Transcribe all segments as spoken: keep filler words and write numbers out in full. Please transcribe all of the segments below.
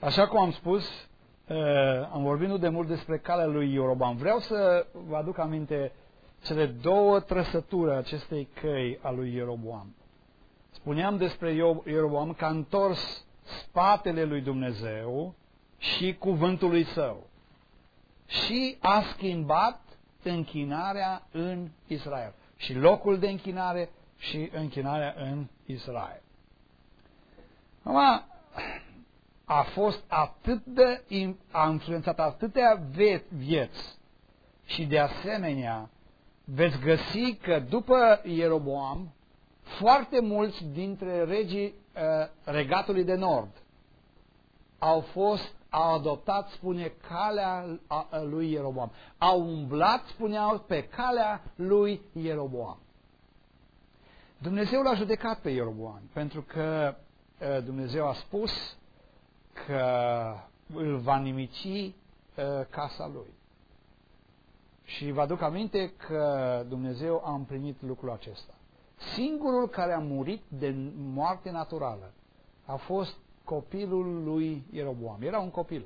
Așa cum am spus, am vorbit nu de mult despre calea lui Ieroboam. Vreau să vă aduc aminte cele două trăsături acestei căi a lui Ieroboam. Spuneam despre Ieroboam că a întors spatele lui Dumnezeu și cuvântului său și a schimbat închinarea în Israel. Și locul de închinare și închinarea în Israel. Acum, a fost atât de, a influențat atâtea vieți și de asemenea veți găsi că după Ieroboam foarte mulți dintre regii uh, regatului de nord au fost, au adoptat, spune, calea a, a lui Ieroboam. Au umblat, spuneau, pe calea lui Ieroboam. Dumnezeu l-a judecat pe Ieroboam pentru că uh, Dumnezeu a spus că îl va nimici uh, casa lui. Și vă aduc aminte că Dumnezeu a împlinit lucrul acesta. Singurul care a murit de moarte naturală a fost copilul lui Ieroboam. Era un copil.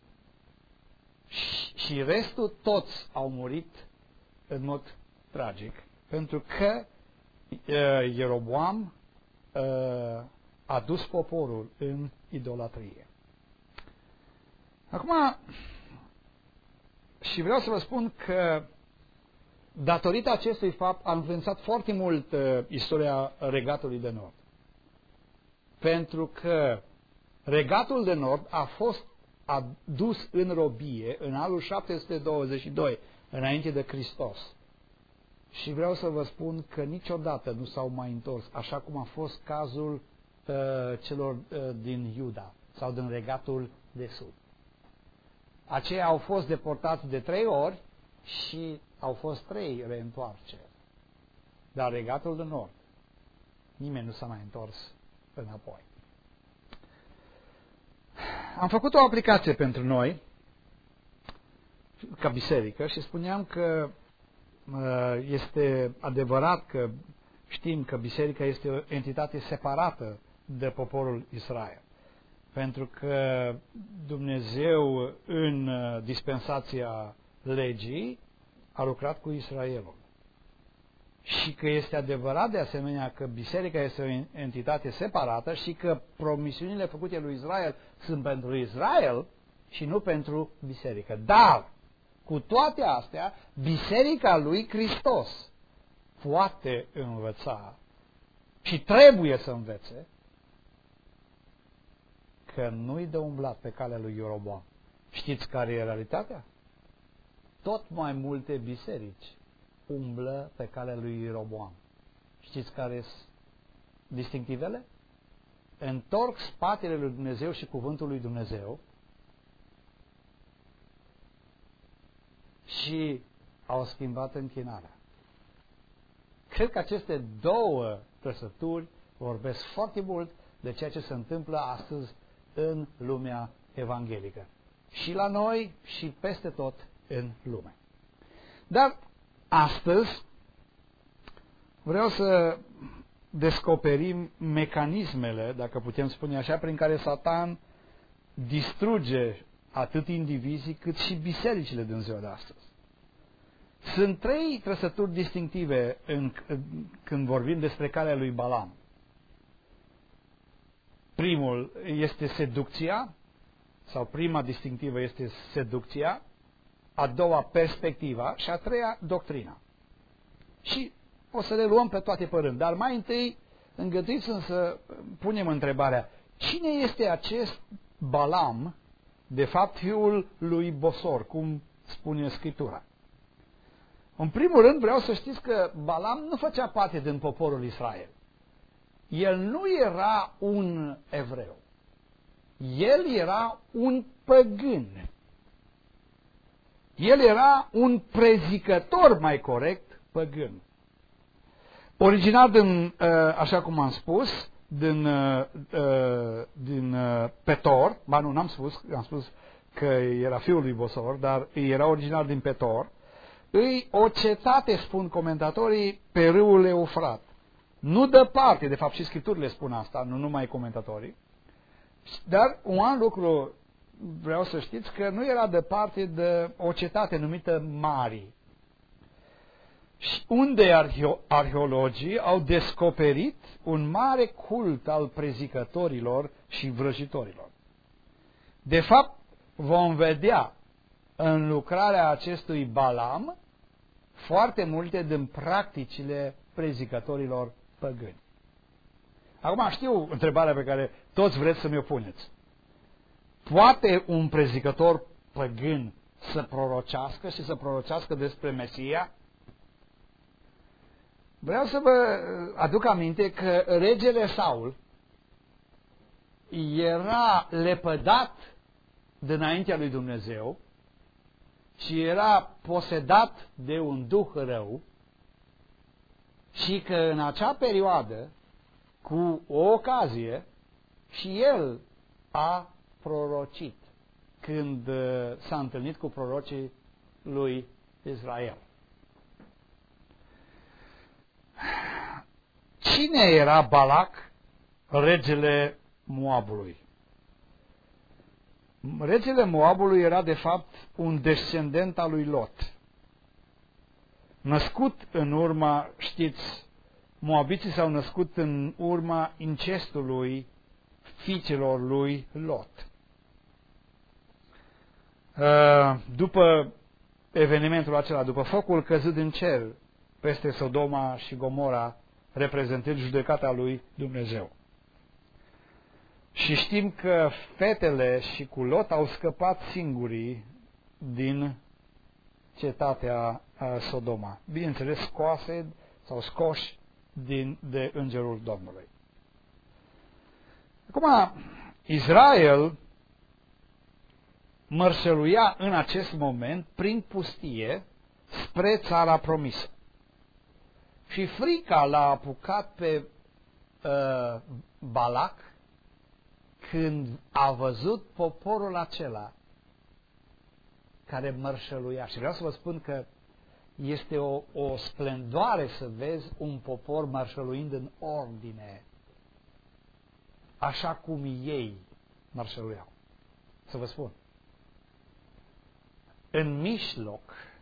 Și, și restul toți au murit în mod tragic, pentru că uh, Ieroboam uh, a dus poporul în idolatrie. Acum, și vreau să vă spun că datorită acestui fapt a influențat foarte mult uh, istoria Regatului de Nord. Pentru că Regatul de Nord a fost adus în robie în anul șapte sute douăzeci și doi, înainte de Hristos. Și vreau să vă spun că niciodată nu s-au mai întors, așa cum a fost cazul uh, celor uh, din Iuda sau din Regatul de Sud. Aceia au fost deportați de trei ori și au fost trei reîntoarceri. Dar Regatul de Nord, nimeni nu s-a mai întors înapoi. Am făcut o aplicație pentru noi, ca biserică, și spuneam că este adevărat că știm că biserica este o entitate separată de poporul Israel. Pentru că Dumnezeu, în dispensația legii, a lucrat cu Israelul. Și că este adevărat de asemenea că biserica este o entitate separată și că promisiunile făcute lui Israel sunt pentru Israel și nu pentru biserică. Dar, cu toate astea, biserica lui Hristos poate învăța și trebuie să învețe că nu-i de umblat pe calea lui Ieroboam. Știți care e realitatea? Tot mai multe biserici umblă pe calea lui Ieroboam. Știți care sunt distinctivele? Întorc spatele lui Dumnezeu și cuvântul lui Dumnezeu și au schimbat închinarea. Cred că aceste două trăsături vorbesc foarte mult de ceea ce se întâmplă astăzi în lumea evanghelică. Și la noi și peste tot în lume. Dar astăzi vreau să descoperim mecanismele, dacă putem spune așa, prin care Satan distruge atât indivizii cât și bisericile din ziua de astăzi. Sunt trei trăsături distinctive în, când vorbim despre calea lui Balaam. Primul este seducția, sau prima distinctivă este seducția, a doua perspectiva și a treia doctrina. Și o să le luăm pe toate pe rând, dar mai întâi îngăduiți-mi să punem întrebarea: cine este acest Balaam, de fapt fiul lui Bosor, cum spune Scriptura? În primul rând vreau să știți că Balaam nu făcea parte din poporul Israel. El nu era un evreu. El era un păgân. El era un prezicător, mai corect, păgân. Originar din, așa cum am spus, din, din Petor, ba nu, n-am spus, am spus că era fiul lui Bosor, dar era originar din Petor, îi o cetate, spun comentatorii, pe râul Eufrat. Nu departe, de fapt și Scripturile spun asta, nu numai comentatorii, dar un alt lucru vreau să știți că nu era departe de o cetate numită Mari, unde arheologii au descoperit un mare cult al prezicătorilor și vrăjitorilor. De fapt, vom vedea în lucrarea acestui Balam foarte multe din practicile prezicătorilor păgâni. Acum știu întrebarea pe care toți vreți să mi-o puneți. Poate un prezicător păgân să prorocească și să prorocească despre Mesia? Vreau să vă aduc aminte că regele Saul era lepădat dinaintea lui Dumnezeu și era posedat de un duh rău și că în acea perioadă, cu o ocazie, și el a prorocit când s-a întâlnit cu prorocii lui Israel. Cine era Balac, regele Moabului? Regele Moabului era de fapt un descendent al lui Lot. Născut în urma, știți, moabiții s-au născut în urma incestului fiicelor lui Lot. După evenimentul acela, după focul căzut din cer peste Sodoma și Gomora, reprezentând judecata lui Dumnezeu. Și știm că fetele și cu Lot au scăpat singurii din cetatea Sodoma. Bineînțeles, scoase sau scoși din, de îngerul Domnului. Acum, Israel mărșăluia în acest moment prin pustie spre țara promisă. Și frica l-a apucat pe uh, Balac când a văzut poporul acela care mărșăluia. Și vreau să vă spun că este o, o splendoare să vezi un popor mărșăluind în ordine, așa cum ei mărșăluiau. Să vă spun. În mijloc,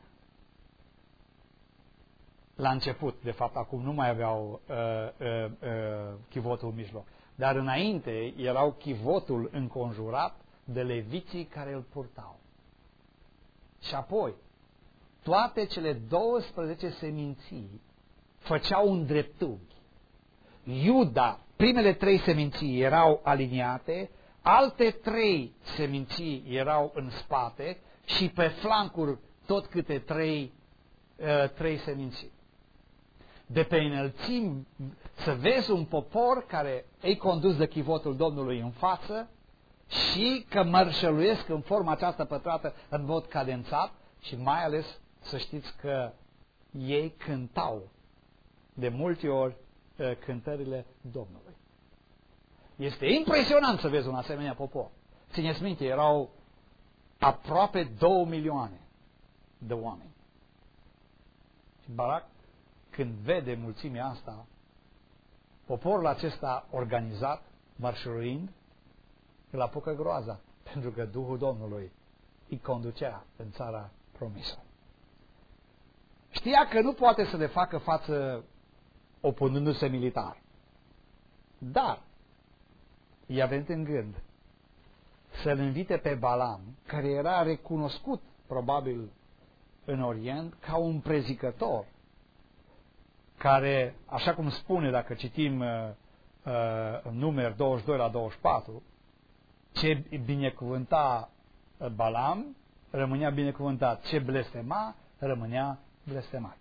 la început, de fapt, acum nu mai aveau uh, uh, uh, chivotul în mijloc, dar înainte erau chivotul înconjurat de leviții care îl purtau. Și apoi, toate cele douăsprezece seminții făceau un dreptunghi. Iuda, primele trei seminții erau aliniate, alte trei seminții erau în spate și pe flancuri tot câte trei, uh, trei seminții. De pe înălțimi, să vezi un popor care îi condus de chivotul Domnului în față și că mărșăluiesc în forma aceasta pătrată în mod cadențat și mai ales să știți că ei cântau de multe ori cântările Domnului. Este impresionant să vezi un asemenea popor. Țineți minte, erau aproape două milioane de oameni. Și Balac, când vede mulțimea asta, poporul acesta organizat, mărșăluind, îl apucă groaza, pentru că Duhul Domnului îi conducea în țara promisă. Știa că nu poate să le facă față opunându-se militar. Dar i-a venit în gând să-l invite pe Balam, care era recunoscut probabil în Orient ca un prezicător, care, așa cum spune, dacă citim uh, uh, Numeri douăzeci și doi la douăzeci și patru, ce binecuvânta Balam, rămânea binecuvântat. Ce blestema, rămânea blestemat.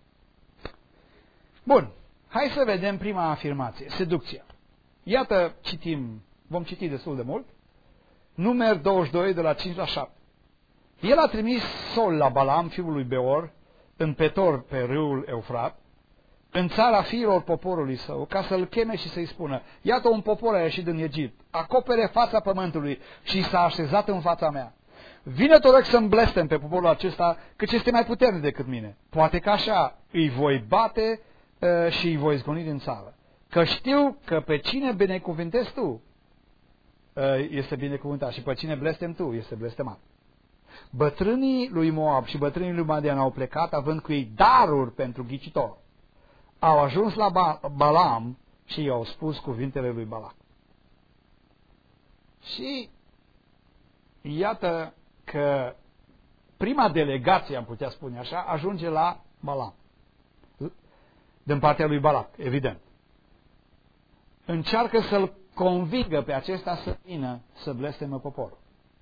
Bun, hai să vedem prima afirmație, seducția. Iată, citim, vom citi destul de mult, Numeri douăzeci și doi de la cinci la șapte. El a trimis sol la Balam, fiul lui Beor, în Petor, pe râul Eufrat, în țara fiilor poporului său, ca să-l cheme și să-i spună: iată, un popor a ieșit din Egipt, acopere fața pământului și s-a așezat în fața mea. Vine, te rog, să-mi blestem pe poporul acesta, căci este mai puternic decât mine. Poate că așa îi voi bate uh, și îi voi zgoni din țară. Că știu că pe cine binecuvântezi tu, este binecuvântat și pe cine blestem tu este blestemat. Bătrânii lui Moab și bătrânii lui Madian au plecat având cu ei daruri pentru ghicitor. Au ajuns la ba- Balaam și i-au spus cuvintele lui Balac. Și iată că prima delegație, am putea spune așa, ajunge la Balaam. Din partea lui Balac, evident. Încearcă să-l convingă pe acesta să vină să blesteme poporul.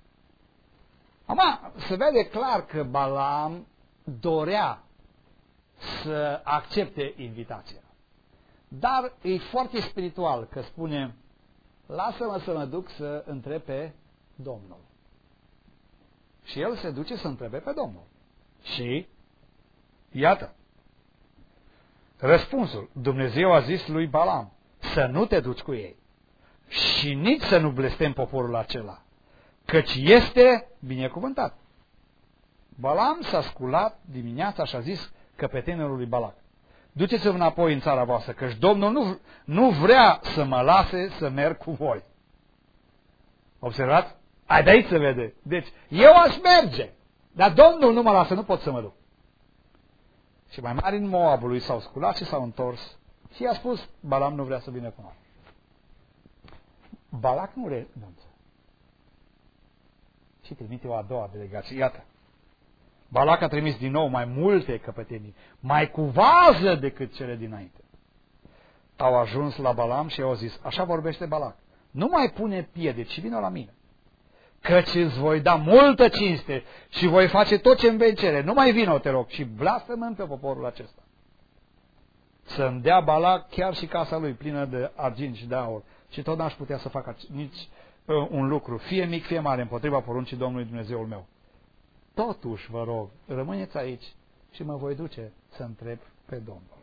Acum, se vede clar că Balaam dorea să accepte invitația. Dar e foarte spiritual că spune, lasă-mă să mă duc să întreb pe Domnul. Și el se duce să întrebe pe Domnul. Și, iată, răspunsul. Dumnezeu a zis lui Balaam, să nu te duci cu ei și nici să nu blestem poporul acela, căci este binecuvântat. Balaam s-a sculat dimineața și a zis căpetenilor lui Balac, duceți-vă înapoi în țara voastră, căci Domnul nu, nu vrea să mă lase să merg cu voi. Observați? Ai de aici se vede. Deci, eu aș merge, dar Domnul nu mă lasă, nu pot să mă duc. Și mai mari în Moabului s-au sculat și s-au întors și i-a spus, Balaam nu vrea să vină cu noi. Balac nu renunță. Și trimite o a doua delegație. Iată. Balac a trimis din nou mai multe căpetenii, mai cu vază decât cele dinainte. Au ajuns la Balaam și au zis, așa vorbește Balac, nu mai pune piedici și vină la mine, căci îți voi da multă cinste și voi face tot ce-mi vei cere, nu mai vină, te rog, și blastă-mă pe poporul acesta. Să-mi dea Balac chiar și casa lui plină de argint și de aur și tot n-aș putea să fac nici uh, un lucru, fie mic, fie mare, împotriva poruncii Domnului Dumnezeul meu. Totuși, vă rog, rămâneți aici și mă voi duce să întreb pe Domnul.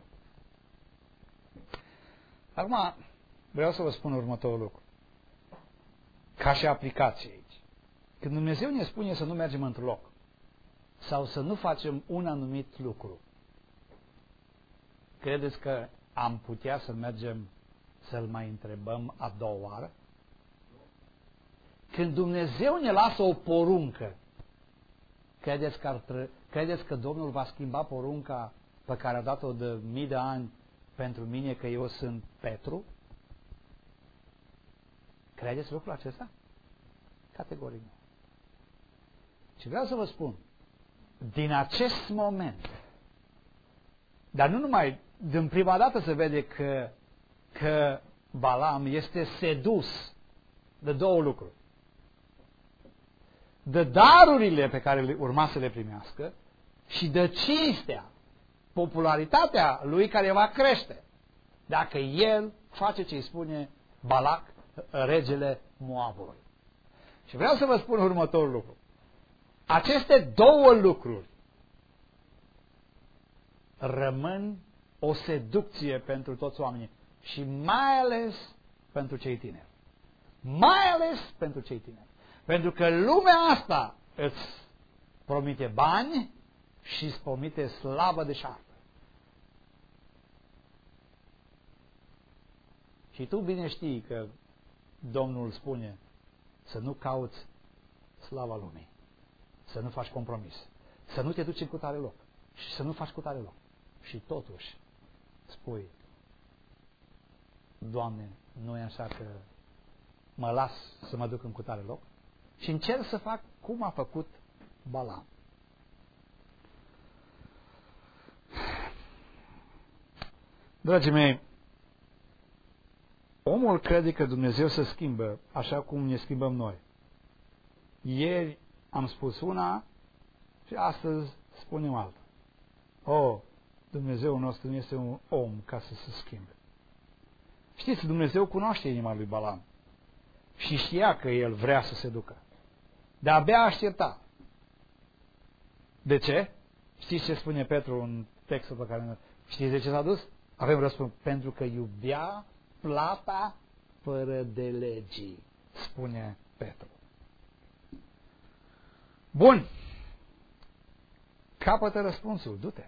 Acum, vreau să vă spun următorul lucru. Ca și aplicație aici. Când Dumnezeu ne spune să nu mergem într-un loc sau să nu facem un anumit lucru, credeți că am putea să mergem să-L mai întrebăm a doua oară? Când Dumnezeu ne lasă o poruncă, credeți că, ar tră... credeți că Domnul va schimba porunca pe care a dat-o de mii de ani pentru mine că eu sunt Petru? Credeți lucrul acesta? Categoric nu. Și vreau să vă spun, din acest moment, dar nu numai, din prima dată se vede că, că Balaam este sedus de două lucruri. De darurile pe care le urma să le primească și de cinstea, popularitatea lui care va crește dacă el face ce îi spune Balac, regele Moabului. Și vreau să vă spun următorul lucru. Aceste două lucruri rămân o seducție pentru toți oamenii și mai ales pentru cei tineri. Mai ales pentru cei tineri. Pentru că lumea asta îți promite bani și îți promite slavă de șarpe. Și tu bine știi că Domnul spune să nu cauți slava lumii, să nu faci compromis, să nu te duci în cutare loc și să nu faci cutare loc. Și totuși spui, Doamne, nu e așa că mă las să mă duc în cutare loc? Și încerc să fac cum a făcut Balaam. Dragii mei, omul crede că Dumnezeu se schimbă așa cum ne schimbăm noi. Ieri am spus una și astăzi spunem alta. Oh, Dumnezeul nostru nu este un om ca să se schimbe. Știți, Dumnezeu cunoaște inima lui Balaam și știa că el vrea să se ducă. Dar abia aștepta. De ce? Știți ce spune Petru în textul pe care... Știți de ce s-a dus? Avem răspuns. Pentru că iubea plata fără de legii, spune Petru. Bun. Capătă răspunsul. Du-te.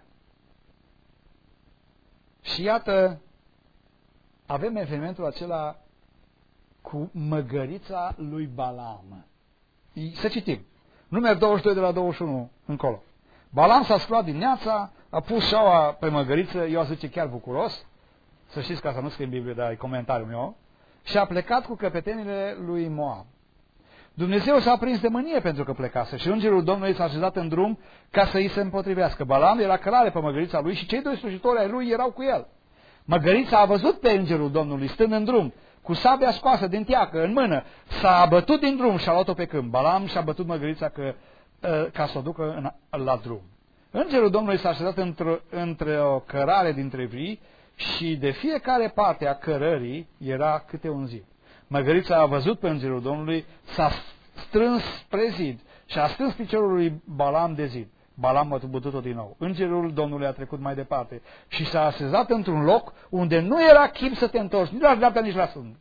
Și iată, avem evenimentul acela cu măgărița lui Balam. Să citim. Numeri douăzeci și doi de la douăzeci și unu încolo. Balam s-a sculat dimineața, a pus șaua pe măgăriță, eu aș zice chiar bucuros, să știți că asta nu scrie în Biblie, dar e comentariul meu, și a plecat cu căpetenile lui Moab. Dumnezeu s-a prins de mânie pentru că plecase și îngerul Domnului s-a așezat în drum ca să îi se împotrivească. Balam era călare pe măgărița lui și cei doi slujitori ai lui erau cu el. Măgărița a văzut pe îngerul Domnului stând în drum, cu sabia scoasă din teacă, în mână, s-a abătut din drum și a luat-o pe câmp. Balam și-a bătut măgărița că, ca să o ducă în, la drum. Îngerul Domnului s-a așezat între, între o cărare dintre vii și de fiecare parte a cărării era câte un zid. Măgărița a văzut pe îngerul Domnului, s-a strâns spre zid și a strâns piciorul lui Balam de zid. Balam a bătut-o din nou. Îngerul Domnului a trecut mai departe și s-a așezat într-un loc unde nu era chip să te întorci, nici la dreapta, nici la stânga.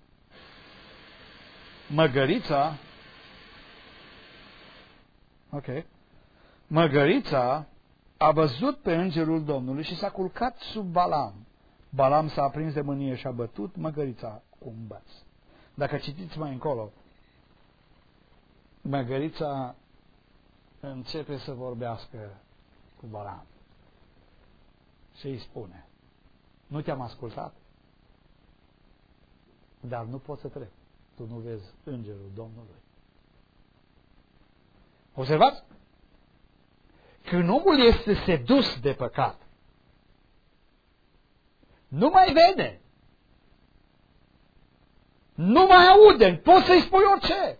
Măgărița Ok. Măgărița a văzut pe îngerul Domnului și s-a culcat sub Balam. Balam s-a aprins de mânie și a bătut măgărița cu un băț. Dacă citiți mai încolo, măgărița începe să vorbească cu Balam și îi spune: nu te-am ascultat, dar nu pot să trec. Tu nu vezi îngerul Domnului. Observați? Când omul este sedus de păcat, nu mai vede, nu mai aude, poți să-i spui orice.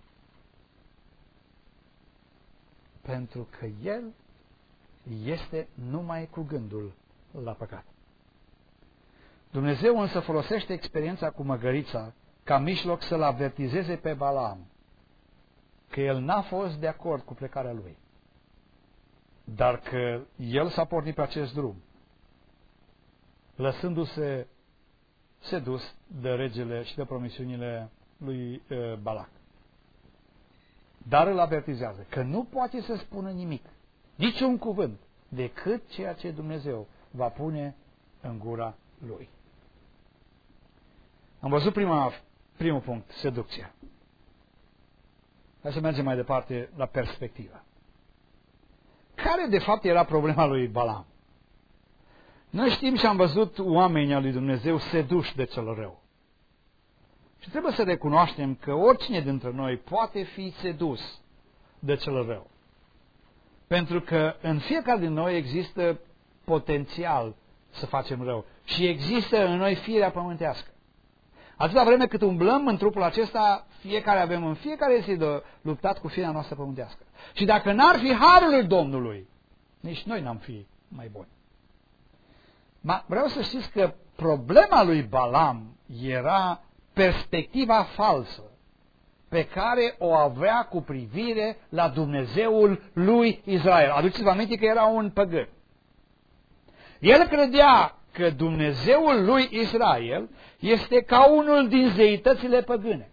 Pentru că el este numai cu gândul la păcat. Dumnezeu însă folosește experiența cu măgărița ca mijloc să-l avertizeze pe Balam că el n-a fost de acord cu plecarea lui, dar că el s-a pornit pe acest drum, lăsându-se sedus de regele și de promisiunile lui uh, Balac. Dar îl avertizează că nu poate să spună nimic, niciun cuvânt, decât ceea ce Dumnezeu va pune în gura lui. Am văzut prima, primul punct, seducția. Hai să mergem mai departe la perspectivă. Care de fapt era problema lui Balam? Noi știm și am văzut oamenii al lui Dumnezeu seduși de cel rău. Și trebuie să recunoaștem că oricine dintre noi poate fi sedus de cel rău. Pentru că în fiecare din noi există potențial să facem rău. Și există în noi firea pământească. Atâta vreme cât umblăm în trupul acesta, fiecare avem în fiecare zi de luptat cu firea noastră pământească. Și dacă n-ar fi harul lui Domnului, nici noi n-am fi mai buni. Ma, vreau să știți că problema lui Balam era perspectiva falsă pe care o avea cu privire la Dumnezeul lui Israel. Aduceți-vă aminte că era un păgân. El credea că Dumnezeul lui Israel este ca unul din zeitățile păgâne.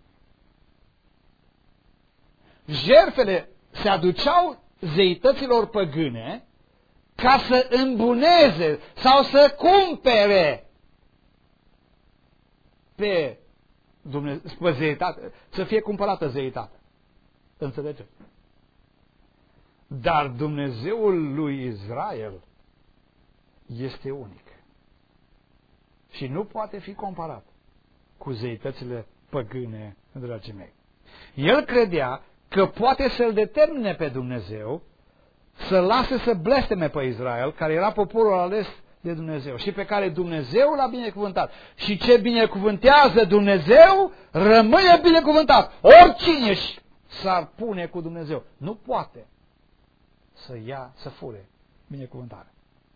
Jertfele se aduceau zeităților păgâne ca să îmbuneze sau să cumpere pe, Dumnezeu, pe zeitate, să fie cumpărată zeitatea. Înțelegeți? Dar Dumnezeul lui Israel este unic și nu poate fi comparat cu zeitățile păgâne, dragii mei. El credea că poate să-l determine pe Dumnezeu să lase să blesteme pe Israel, care era poporul ales de Dumnezeu și pe care Dumnezeu l-a binecuvântat. Și ce binecuvântează Dumnezeu, rămâne binecuvântat. Oricine s-ar pune cu Dumnezeu nu poate să ia, să fure binecuvântarea.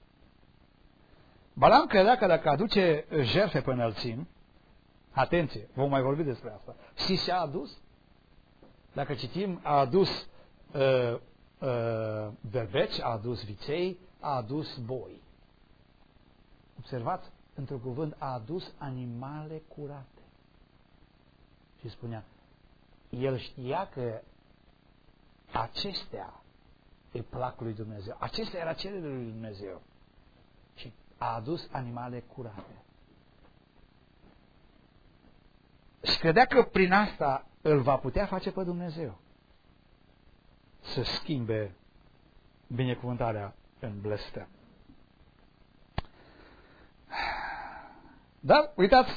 Balam credea că dacă aduce jertfe pe înălțimi, atenție, vom mai vorbi despre asta, și și-a adus. Dacă citim, a adus uh, uh, berbeci, a adus viței, a adus boi. Observați, într-un cuvânt, a adus animale curate. Și spunea, el știa că acestea îi plac lui Dumnezeu. Acestea era cererea lui Dumnezeu. Și a adus animale curate. Și credea că prin asta îl va putea face pe Dumnezeu să schimbe binecuvântarea în blestem. Dar, uitați,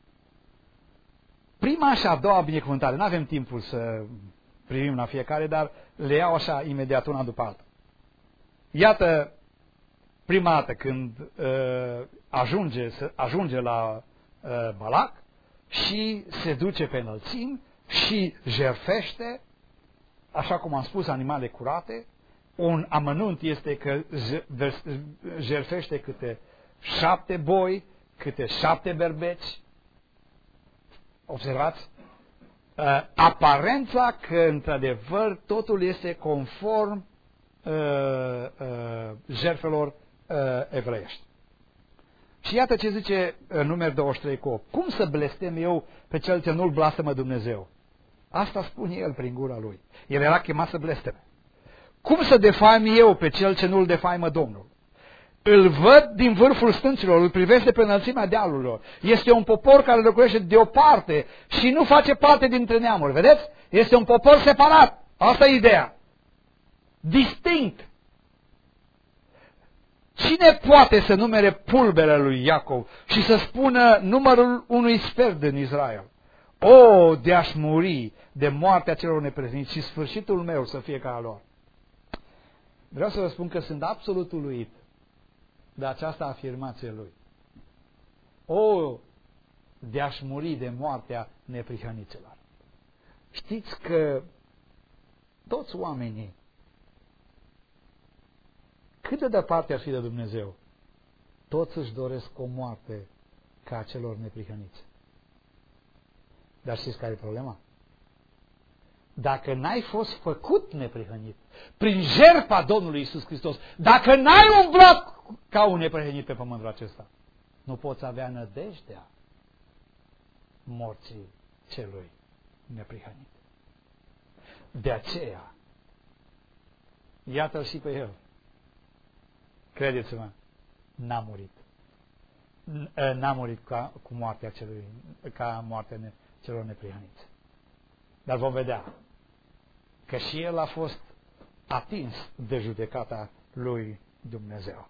prima și a doua binecuvântare, nu avem timpul să privim la fiecare, dar le iau așa imediat una după alta. Iată, prima dată când uh, ajunge, ajunge la uh, Balac și se duce pe înălțimi și jertfește, așa cum am spus, animale curate. Un amănunt este că jertfește câte șapte boi, câte șapte berbeci. Observați? Uh, aparența că, într-adevăr, totul este conform uh, uh, jertfelor uh, evreiești. Și iată ce zice în numeri douăzeci și trei cu opt. Cum să blestem eu pe cel ce nu-l blastămă Dumnezeu? Asta spune el prin gura lui. El era chemat să blesteme. Cum să defaim eu pe cel ce nu-l defaimă Domnul? Îl văd din vârful stâncilor, îl privește pe înălțimea dealurilor. Este un popor care locuiește deoparte și nu face parte dintre neamuri. Vedeți? Este un popor separat. Asta e ideea. Distinct. Cine poate să numere pulberea lui Iacov și să spună numărul unui sfert din Israel? O, de a-și muri de moartea celor neprihăniți și sfârșitul meu să fie ca a lor. Vreau să vă spun că sunt absolut uluit de această afirmație lui. O, de a-și muri de moartea neprihăniților. Știți că toți oamenii, cât de departe ar fi de Dumnezeu, toți își doresc o moarte ca a celor neprihăniți. Dar știți care e problema? Dacă n-ai fost făcut neprihănit prin jertfa Domnului Iisus Hristos, dacă n-ai umblat ca un neprihănit pe pământul acesta, nu poți avea nădejdea morții celui neprihănit. De aceea, iată-l și pe el. Credeți-mă, n-a murit. N-a murit ca, cu moartea celui, ca moartea ne, celor neprihăniți. Dar vom vedea că și el a fost atins de judecata lui Dumnezeu.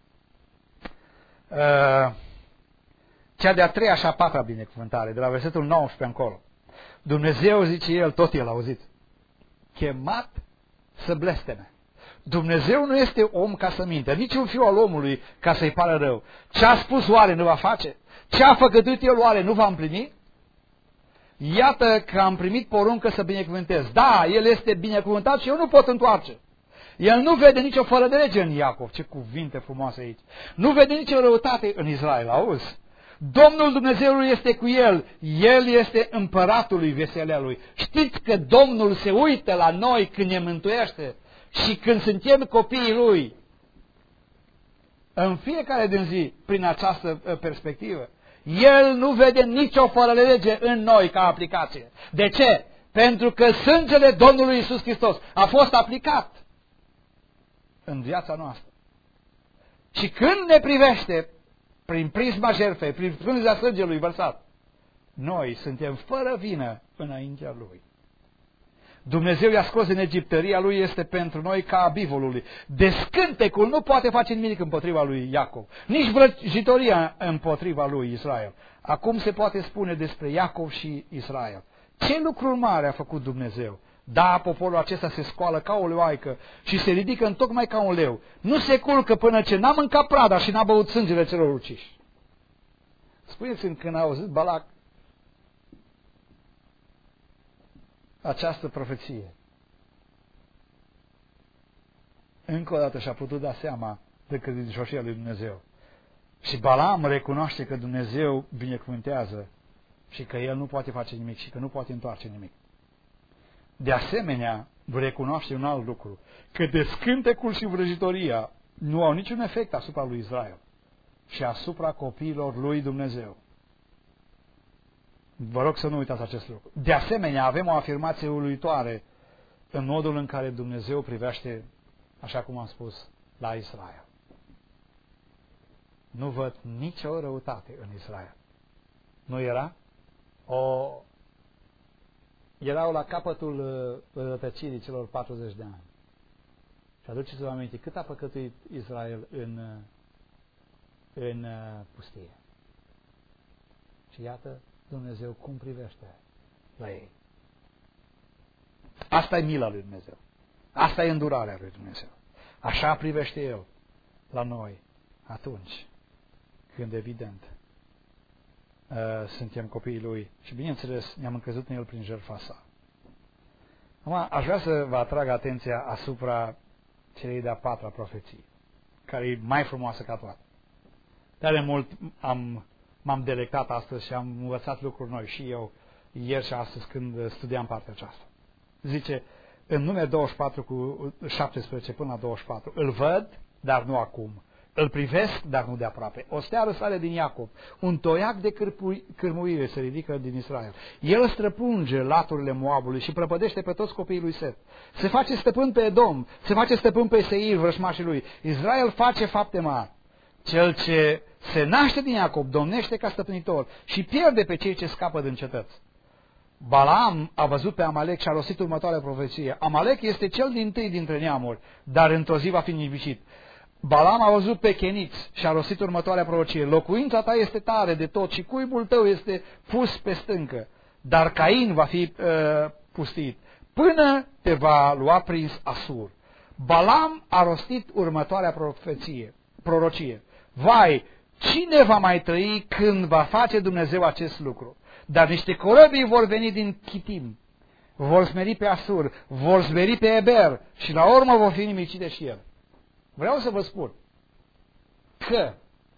Cea de-a treia și a patra binecuvântare, de la versetul nouăsprezece încolo. Dumnezeu, zice el, tot el a auzit, chemat să blesteme. Dumnezeu nu este om ca să minte, nici un fiu al omului ca să-i pară rău. Ce a spus oare nu va face? Ce a făgăduit el oare nu va împlini? Iată că am primit poruncă să binecuvântez. Da, el este binecuvântat și eu nu pot întoarce. El nu vede nicio fără de lege în Iacov. Ce cuvinte frumoase aici. Nu vede nicio răutate în Israel. Auzi? Domnul Dumnezeului este cu el. El este împăratul lui veselea lui. Știți că Domnul se uită la noi când ne mântuiește și când suntem copiii lui. În fiecare din zi, prin această perspectivă, el nu vede nicio fără de lege în noi ca aplicație. De ce? Pentru că sângele Domnului Iisus Hristos a fost aplicat în viața noastră. Și când ne privește prin prisma jertfei, prin frunza sângelui vărsat, noi suntem fără vină înaintea Lui. Dumnezeu i-a scos din Egiptăria Lui, este pentru noi ca a bivolului. Descântecul nu poate face nimic împotriva lui Iacov, nici vrăjitoria împotriva lui Israel. Acum se poate spune despre Iacov și Israel. Ce lucruri mari a făcut Dumnezeu? Da, poporul acesta se scoală ca o leoaică și se ridică întocmai ca un leu. Nu se culcă până ce n-a mâncat prada și n-a băut sângele celor uciși. Spuneți-mi, când a auzit Balac această profeție, încă o dată și-a putut da seama de credincioșia lui Dumnezeu. Și Balaam recunoaște că Dumnezeu binecuvântează și că el nu poate face nimic și că nu poate întoarce nimic. De asemenea, recunoaște un alt lucru, că descântecul și vrăjitoria nu au niciun efect asupra lui Israel și asupra copiilor lui Dumnezeu. Vă rog să nu uitați acest lucru. De asemenea, avem o afirmație uluitoare în modul în care Dumnezeu privește, așa cum am spus, la Israel. Nu văd nicio răutate în Israel. Nu era? O, erau la capătul rătăcirii celor patruzeci de ani. Și aduceți-vă aminte, cât a păcătuit Israel în, în pustie. Și iată Dumnezeu cum privește la ei. Asta e mila lui Dumnezeu. Asta e îndurarea lui Dumnezeu. Așa privește El la noi atunci când, evident, uh, suntem copiii Lui și, bineînțeles, ne-am încrezut în El prin jertfa sa. Acum, aș vrea să vă atrag atenția asupra celei de-a patra profeții, care e mai frumoasă ca toate. Tare mult am, m-am delectat astăzi și am învățat lucruri noi și eu ieri și astăzi când studiam partea aceasta. Zice, în Numeri douăzeci și patru cu șaptesprezece până la douăzeci și patru, îl văd, dar nu acum. Îl privesc, dar nu de aproape. O stea răsare din Iacov, un toiac de cârmuire se ridică din Israel. El străpunge laturile Moabului și prăpădește pe toți copiii lui Set. Se face stăpân pe Edom, se face stăpân pe Seir, vrășmașii lui. Israel face fapte mari. Cel ce se naște din Iacov domnește ca stăpânitor și pierde pe cei ce scapă din cetăți. Balaam a văzut pe Amalek și a rostit următoarea profeție. Amalek este cel dintâi dintre neamuri, dar într-o zi va fi nimicit. Balaam a văzut pe Cheniți și a rostit următoarea prorocie. Locuința ta este tare de tot și cuibul tău este pus pe stâncă, dar Cain va fi uh, pustit până te va lua prins Asur. Balaam a rostit următoarea profeție, prorocie. Vai, cine va mai trăi când va face Dumnezeu acest lucru? Dar niște corăbii vor veni din Chitim, vor smeri pe Asur, vor smeri pe Eber și la urmă vor fi nimicite și el. Vreau să vă spun că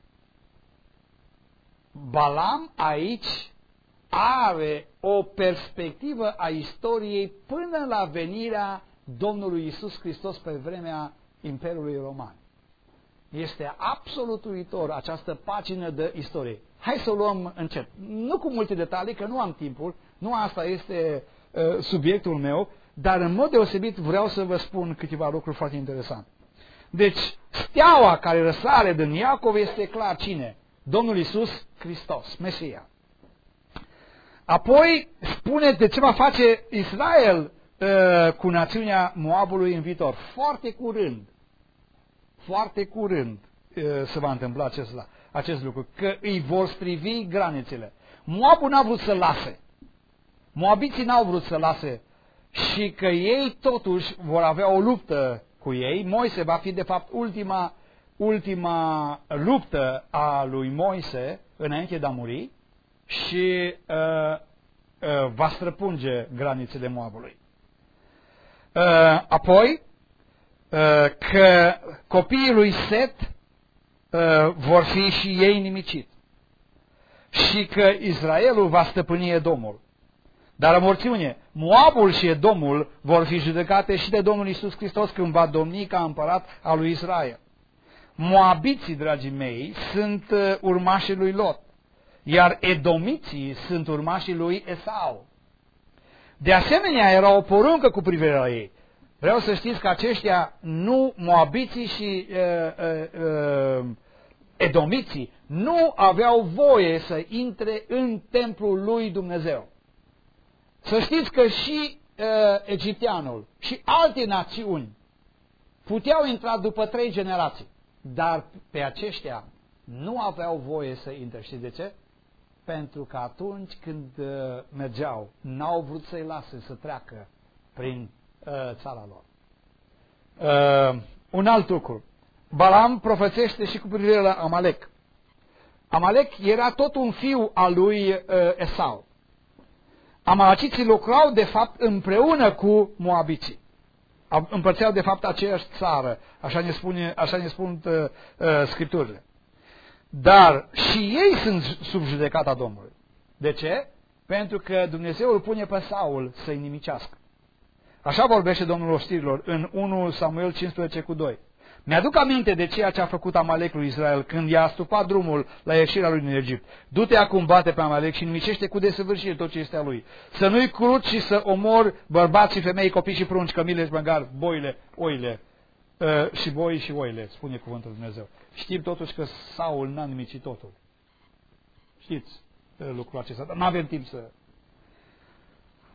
Balaam aici are o perspectivă a istoriei până la venirea Domnului Iisus Hristos pe vremea Imperiului Roman. Este absolut uitor această pagină de istorie. Hai să o luăm încet. Nu cu multe detalii, că nu am timpul, nu asta este uh, subiectul meu, dar în mod deosebit vreau să vă spun câteva lucruri foarte interesante. Deci, steaua care răsare din Iacov este clar cine? Domnul Iisus Hristos, Mesia. Apoi spune de ce va face Israel uh, cu națiunea Moabului în viitor. Foarte curând, foarte curând uh, se va întâmpla acest, acest lucru, că îi vor strivi granițele. Moabul n-a vrut să lase. Moabiții n-au vrut să lase și că ei totuși vor avea o luptă cu ei. Moise va fi de fapt ultima, ultima luptă a lui Moise înainte de a muri și uh, uh, va străpunge granițele Moabului. Uh, apoi uh, că copiii lui Set uh, vor fi și ei nimiciți și că Israelul va stăpâni Edomul. Dar amorțiune, Moabul și Edomul vor fi judecate și de Domnul Iisus Hristos când va domni ca împărat al lui Israel. Moabiții, dragii mei, sunt urmașii lui Lot, iar edomiții sunt urmașii lui Esau. De asemenea, era o poruncă cu privire la ei. Vreau să știți că aceștia, nu moabiții și uh, uh, uh, edomiții, nu aveau voie să intre în templul lui Dumnezeu. Să știți că și uh, egipteanul și alte națiuni puteau intra după trei generații, dar pe aceștia nu aveau voie să intre. Știți de ce? Pentru că atunci când uh, mergeau, n-au vrut să-i lase să treacă prin uh, țara lor. Uh, un alt lucru. Balaam profețește și cu privire la Amalek. Amalek era tot un fiu al lui uh, Esau. Amaleciții lucrau de fapt împreună cu moabiții. Împărțeau de fapt aceeași țară, așa ne, spune, așa ne spun uh, uh, Scripturile. Dar și ei sunt sub judecata Domnului. De ce? Pentru că Dumnezeu îl pune pe Saul să-i nimicească. Așa vorbește Domnul oștirilor în unu Samuel cincisprezece cu doi. Mi-aduc aminte de ceea ce a făcut Amalek lui Israel când i-a astupat drumul la ieșirea lui din Egipt. Du-te acum, bate pe Amalek și nimicește cu desăvârșire tot ce este a lui. Să nu-i cruci și să omori bărbați și femei, copii și prunci, cămile și măgar, boile, oile uh, și boi și oile, spune cuvântul lui Dumnezeu. Știm totuși că Saul n-a nimicit totul. Știți uh, lucrul acesta, dar n-avem timp să...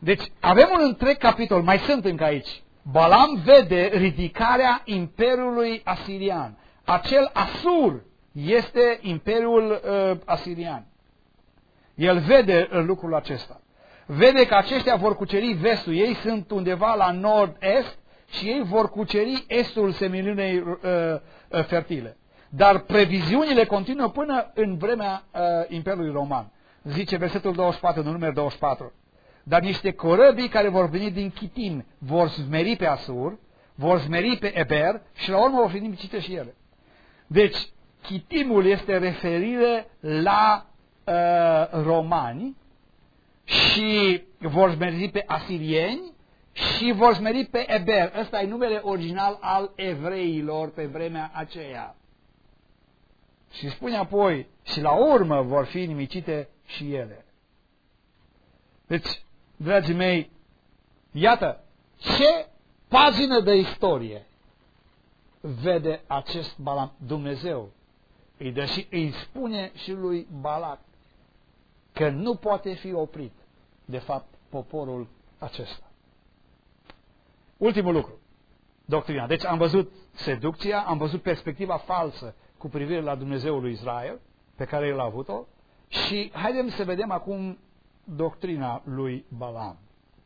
Deci avem un întreg capitol, mai sunt încă aici. Balaam vede ridicarea imperiului asirian. Acel Asur este imperiul uh, asirian. El vede lucrul acesta. Vede că aceștia vor cuceri vestul. Ei sunt undeva la nord-est și ei vor cuceri estul semilunei uh, uh, fertile. Dar previziunile continuă până în vremea uh, Imperiului Roman. Zice versetul douăzeci și patru, în număr douăzeci și patru. Dar niște corăbii care vor veni din Chitim vor smeri pe Asur, vor smeri pe Eber și la urmă vor fi nimicite și ele. Deci, Chitimul este referire la uh, romani și vor smeri pe asirieni și vor smeri pe Eber. Ăsta e numele original al evreilor pe vremea aceea. Și spune apoi, și la urmă vor fi nimicite și ele. Deci, dragii mei, iată, ce pagină de istorie vede acest Balaam. Dumnezeu îi, dă și, îi spune și lui Balac că nu poate fi oprit, de fapt, poporul acesta. Ultimul lucru, doctrina. Deci am văzut seducția, am văzut perspectiva falsă cu privire la Dumnezeul lui Israel, pe care el a avut-o, și haidem să vedem acum doctrina lui Balaam.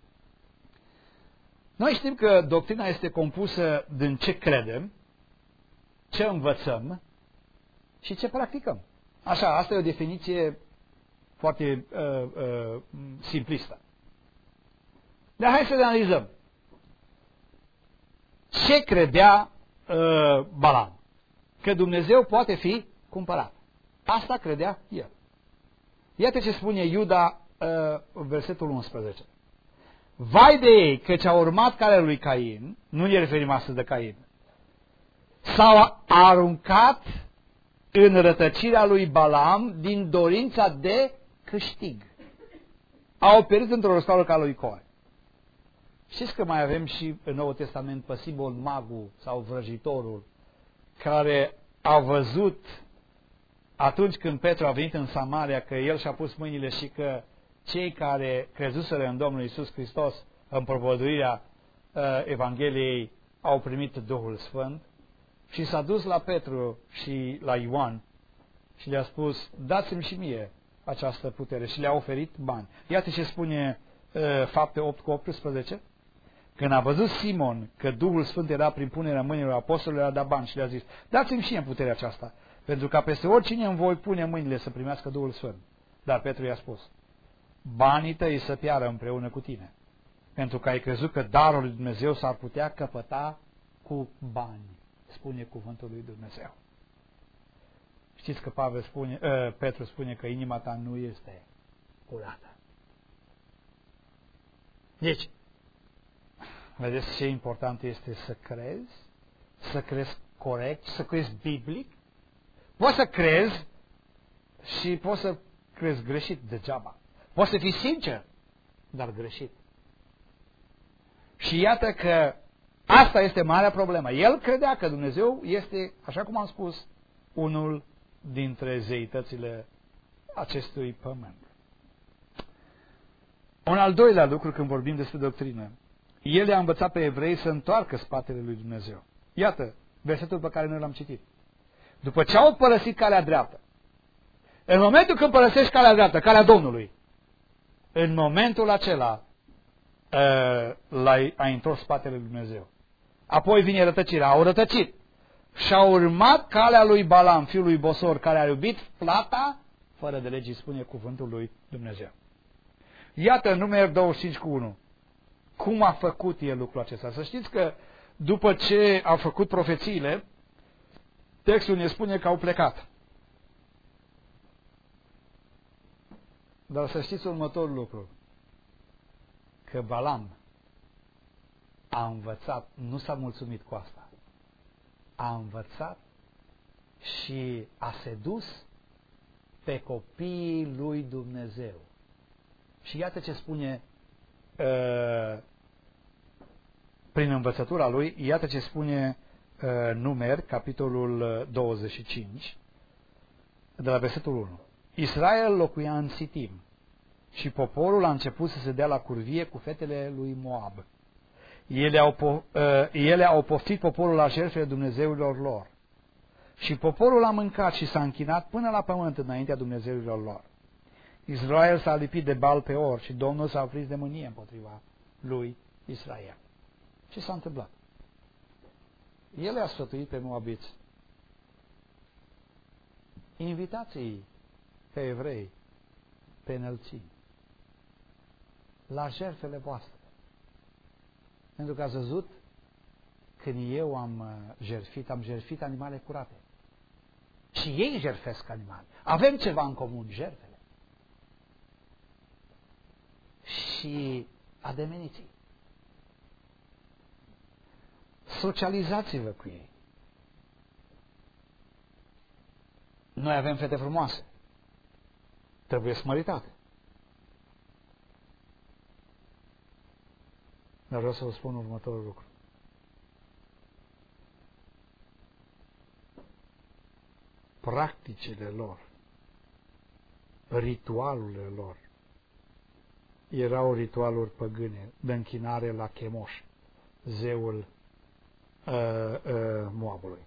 Noi știm că doctrina este compusă din ce credem, ce învățăm și ce practicăm. Așa, asta e o definiție foarte uh, uh, simplistă. Dar hai să ne analizăm. Ce credea uh, Balaam? Că Dumnezeu poate fi cumpărat. Asta credea el. Iată ce spune Iuda, uh, versetul unsprezece. Vai de ei, căci au urmat calea lui Cain, nu ne referim astăzi de Cain, s-au aruncat în rătăcirea lui Balaam din dorința de câștig. Au pierit într-o răscoală ca lui Core. Știți că mai avem și în Noul Testament pe Simon magul sau vrăjitorul, care a văzut atunci când Petru a venit în Samaria că el și-a pus mâinile și că cei care crezuseră în Domnul Iisus Hristos în propovăduirea uh, Evangheliei au primit Duhul Sfânt și s-a dus la Petru și la Ioan și le-a spus, dați-mi și mie această putere, și le-a oferit bani. Iată ce spune uh, Fapte opt cu optsprezece. Când a văzut Simon că Duhul Sfânt era prin punerea mâinilor apostolilor, le-a dat bani și le-a zis, dați-mi și mie puterea aceasta, pentru ca peste oricine îmi voi pune mâinile să primească Duhul Sfânt. Dar Petru i-a spus, banii tăi să piară împreună cu tine, pentru că ai crezut că darul lui Dumnezeu s-ar putea căpăta cu bani, spune cuvântul lui Dumnezeu. Știți că Pavel spune, uh, Petru spune că inima ta nu este curată. Deci, vedeți ce important este să crezi, să crezi corect, să crezi biblic. Poți să crezi și poți să crezi greșit degeaba. Poți să fii sincer, dar greșit. Și iată că asta este marea problemă. El credea că Dumnezeu este, așa cum am spus, unul dintre zeitățile acestui pământ. Un al doilea lucru când vorbim despre doctrină. El i-a învățat pe evrei să întoarcă spatele lui Dumnezeu. Iată versetul pe care noi l-am citit. După ce au părăsit calea dreaptă, în momentul când părăsești calea dreaptă, calea Domnului, în momentul acela uh, l-ai, ai întors spatele lui Dumnezeu. Apoi vine rătăcirea. Au rătăcit și au urmat calea lui Balaam, fiul lui Bosor, care a iubit plata fără de legi, spune cuvântul lui Dumnezeu. Iată în număr douăzeci și cinci cu unu. Cum a făcut el lucrul acesta? Să știți că după ce a făcut profețiile, textul ne spune că au plecat. Dar să știți următorul lucru. Că Balaam a învățat, nu s-a mulțumit cu asta, a învățat și a sedus pe copiii lui Dumnezeu. Și iată ce spune uh, prin învățătura lui, iată ce spune uh, Numeri, capitolul douăzeci și cinci, de la versetul unu. Israel locuia în Sitim și poporul a început să se dea la curvie cu fetele lui Moab. Ele au, po- uh, ele au poftit poporul la jertfele dumnezeurilor lor. Și poporul a mâncat și s-a închinat până la pământ înaintea dumnezeurilor lor. Israel s-a lipit de Baal Peor și Domnul s-a aprins de mânie împotriva lui Israel. Ce s-a întâmplat? El a sfătuit pe moabiți. Invitați-i pe evrei pe înălțimi la jertfele voastre. Pentru că ați văzut, când eu am jertfit, am jertfit animale curate. Și ei jertfesc animale. Avem ceva în comun, jertfele. Și ademeniți-i. Socializați-vă cu ei. Noi avem fete frumoase. Trebuie smăritate. Dar vreau să vă spun următorul lucru. Practicile lor, ritualurile lor, erau ritualuri păgâne de închinare la Chemoș, zeul uh, uh, Moabului.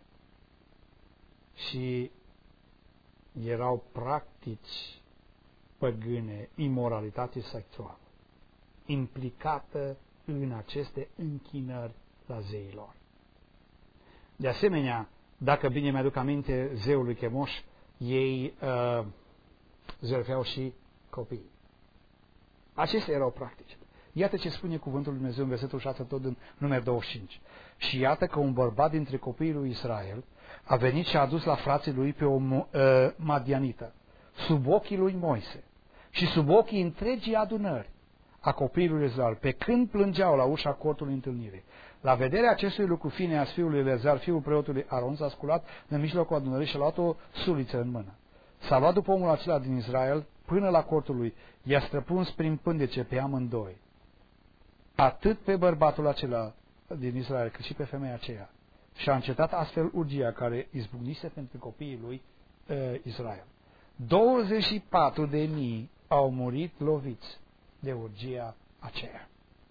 Și erau practici păgâne, imoralitate sexuală, implicată în aceste închinări la zeilor. De asemenea, dacă bine mi-aduc aminte, zeul lui Chemoș, ei uh, jertfeau și copii. Acestea erau practici. Iată ce spune cuvântul lui Dumnezeu în versetul șase, tot în număr douăzeci și cinci. Și iată că un bărbat dintre copiii lui Israel a venit și a adus la frații lui pe o uh, madianită, sub ochii lui Moise și sub ochii întregii adunări a copiilor lui Israel, pe când plângeau la ușa cortului întâlnirii. La vederea acestui lucru, Fineas, fiul lui Eleazar, fiul preotului Aron, s-a sculat în mijlocul adunării și a luat o suliță în mână. S-a luat după omul acela din Israel până la cortul lui, i-a străpuns prin pândece pe amândoi, atât pe bărbatul acela din Israel, cât și pe femeia aceea. Și a încetat astfel urgia care izbucnise pentru copiii lui uh, Israel. douăzeci și patru de mii au murit loviți de urgia aceea.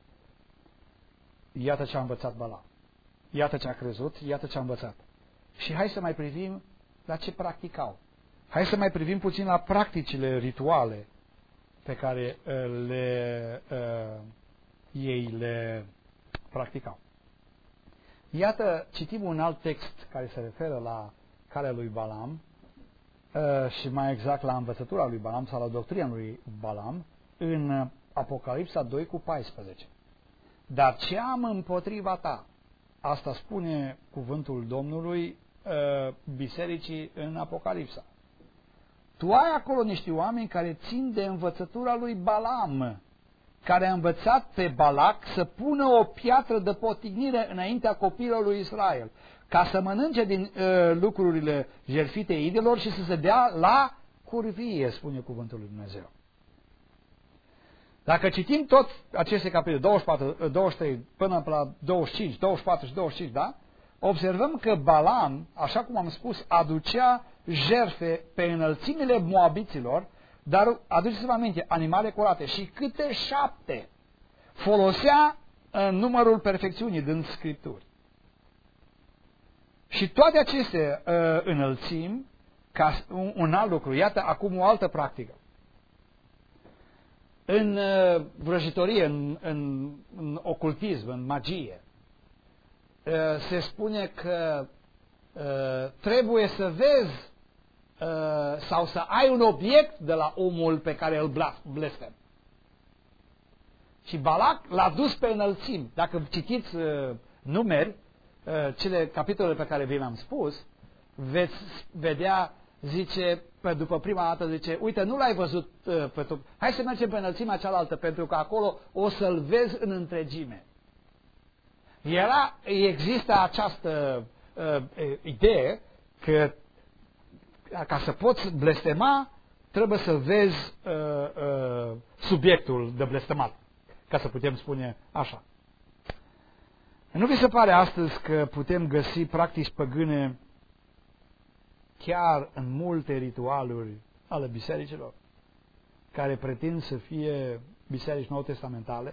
Iată ce a învățat Balaam. Iată ce a crezut, iată ce a învățat. Și hai să mai privim la ce practicau. Hai să mai privim puțin la practicile rituale pe care uh, le, uh, ei le practicau. Iată, citim un alt text care se referă la calea lui Balaam uh, și mai exact la învățătura lui Balaam sau la doctrina lui Balaam în Apocalipsa doi cu paisprezece. Dar ce am împotriva ta? Asta spune cuvântul Domnului uh, bisericii în Apocalipsa. Tu ai acolo niște oameni care țin de învățătura lui Balaam, care a învățat pe Balac să pună o piatră de potignire înaintea copiilor lui Israel, ca să mănânce din uh, lucrurile jertfite idolilor și să se dea la curvie, spune cuvântul lui Dumnezeu. Dacă citim tot aceste capitole, douăzeci și patru, douăzeci și trei până la douăzeci și cinci, douăzeci și patru și douăzeci și cinci, da? Observăm că Balaam, așa cum am spus, aducea jertfe pe înălțimile moabiților, dar aduceți-vă aminte, animale curate și câte șapte folosea în numărul perfecțiunii din Scripturi. Și toate aceste uh, înălțimi, ca un, un alt lucru, iată acum o altă practică. În uh, vrăjitorie, în, în, în ocultism, în magie, uh, se spune că uh, trebuie să vezi uh, sau să ai un obiect de la omul pe care îl blestem. Și Balac l-a dus pe înălțimi. Dacă citiți uh, numeri, uh, cele capitole pe care vi le-am spus, veți vedea, zice, pe după prima dată, zice, uite, nu l-ai văzut uh, pe tu. Hai să mergem pe înălțimea cealaltă, pentru că acolo o să-l vezi în întregime. Era, există această uh, idee că ca să poți blestema, trebuie să vezi uh, uh, subiectul de blestemat, ca să putem spune așa. Nu vi se pare astăzi că putem găsi practici păgâne chiar în multe ritualuri ale bisericilor, care pretind să fie biserici nou-testamentale.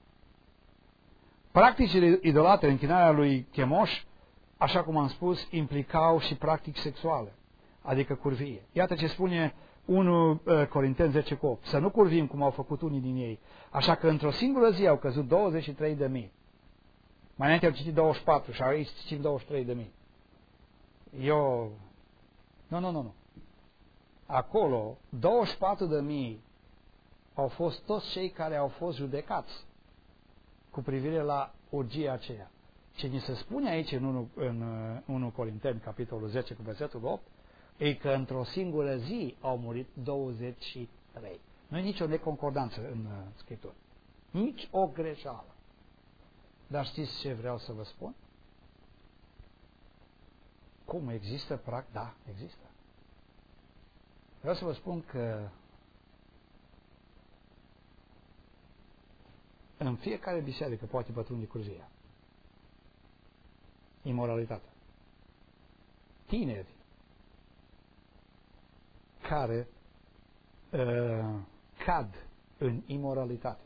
Practicile idolatre, închinarea lui Chemoș, așa cum am spus, implicau și practici sexuale, adică curvie. Iată ce spune unu Corinteni zece cu opt. Să nu curvim cum au făcut unii din ei. Așa că într-o singură zi au căzut douăzeci și trei de mii. Mai înainte au citit douăzeci și patru și aici citim douăzeci și trei de mii. Eu... Nu, nu, nu, nu. Acolo, douăzeci și patru de mii au fost toți cei care au fost judecați cu privire la orgia aceea. Ce ni se spune aici în unu, în unu Corinteni, capitolul zece, cu versetul opt, e că într-o singură zi au murit douăzeci și trei. Nu e nicio neconcordanță în uh, Scriptură. Nici o greșeală. Dar știți ce vreau să vă spun? Cum există practic? Da, există. Vreau să vă spun că în fiecare biserică poate pătrunde curvia. Imoralitatea. Tineri care uh, cad în imoralitate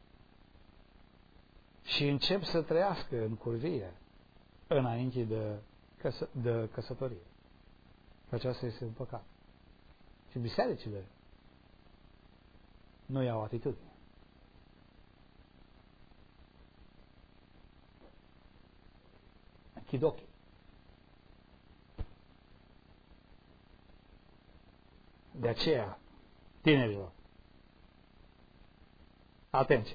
și încep să trăiască în curvie înainte de, căsă, de căsătorie. Că aceasta este un păcat. Și bisericile nu iau atitudine. Închid ochii. De aceea, tinerilor, atenție!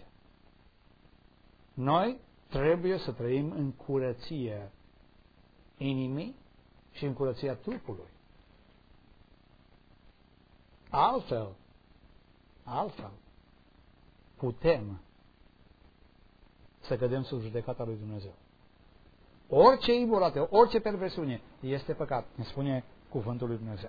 Noi trebuie să trăim în curăție inimii și în curăția trupului. Altfel, altfel, putem să cădem sub judecata lui Dumnezeu. Orice imoralitate, orice perversiune este păcat, ne spune cuvântul lui Dumnezeu.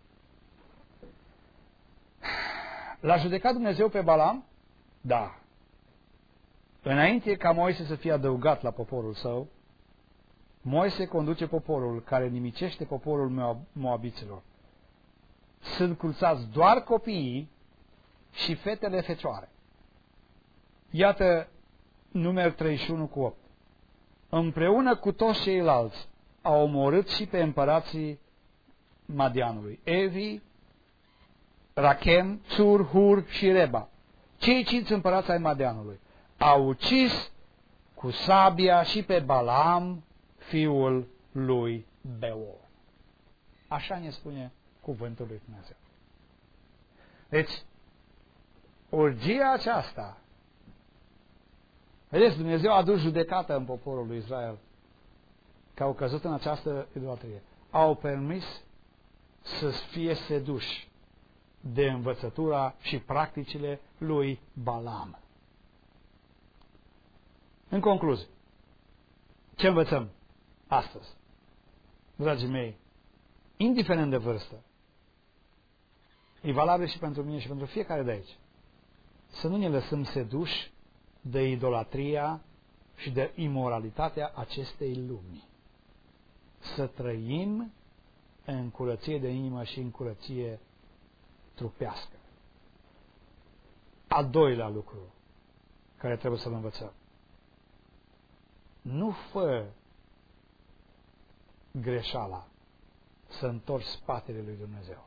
L-a judecat Dumnezeu pe Balaam? Da. Înainte ca Moise să fie adăugat la poporul său, Moise conduce poporul care nimicește poporul moabiților. Sunt cruțați doar copiii și fetele fecioare. Iată numeri treizeci și unu cu opt. Împreună cu toți ceilalți au omorât și pe împărații Madianului, Evi, Rachem, Țur, Hur și Reba, cei cinci împărați ai Madianului. Au ucis cu sabia și pe Balaam, fiul lui Beor. Așa ne spune cuvântul lui Dumnezeu. Deci, orgia aceasta, vedeți, Dumnezeu a adus judecată în poporul lui Israel, că au căzut în această idolatrie. Au permis să fie seduși de învățătura și practicile lui Balaam. În concluzie, ce învățăm astăzi? Dragii mei, indiferent de vârstă, e valabil și pentru mine și pentru fiecare de aici, să nu ne lăsăm seduși de idolatria și de imoralitatea acestei lumi. Să trăim în curăție de inimă și în curăție trupească. Al doilea lucru care trebuie să-l învățăm. Nu fă greșeala să întorci spatele lui Dumnezeu.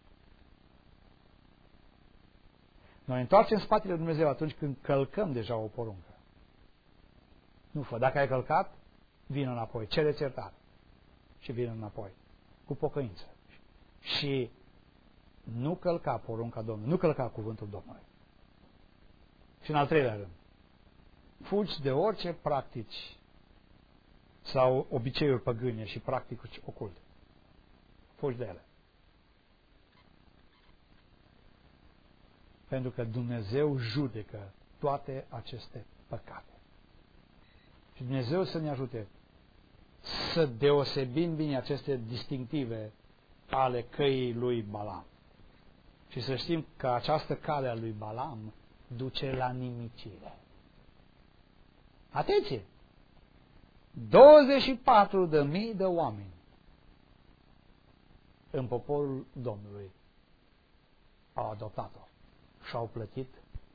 Noi întoarcem spatele lui Dumnezeu atunci când călcăm deja o poruncă. Nu fă. Dacă ai călcat, vină înapoi. Cere-ți iertare. Și vină înapoi. Cu pocăință. Și nu călca porunca Domnului. Nu călca cuvântul Domnului. Și în al treilea rând, fugi de orice practici sau obiceiuri păgâne și practici oculte. Fugi de ele. Pentru că Dumnezeu judecă toate aceste păcate. Și Dumnezeu să ne ajute să deosebim bine aceste distinctive ale căii lui Balaam. Și să știm că această cale a lui Balaam duce la nimicire. Atenție! douăzeci și patru de mii de oameni în poporul Domnului au adoptat-o. și-au plătit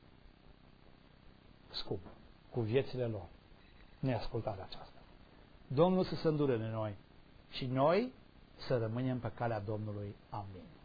scump cu viețile lor neascultarea aceasta. Domnul să se îndure de noi și noi să rămânem pe calea Domnului. Amin.